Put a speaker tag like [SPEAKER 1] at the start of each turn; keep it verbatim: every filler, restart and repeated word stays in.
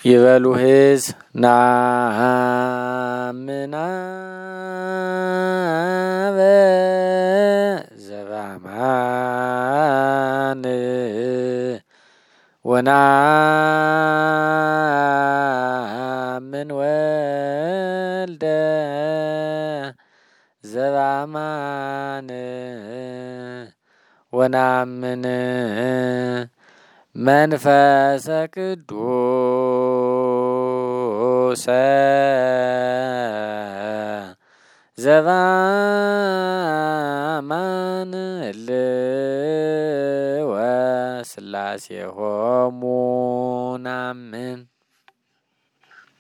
[SPEAKER 1] ይበሉ ሕዝብ ናምናበ ዘበአማን ወናምን ወልደ ዘበአማን ወናምን መንፈሰ ቅዱስ ዘበአማን እልወ ሥላሴሆሙ ናምን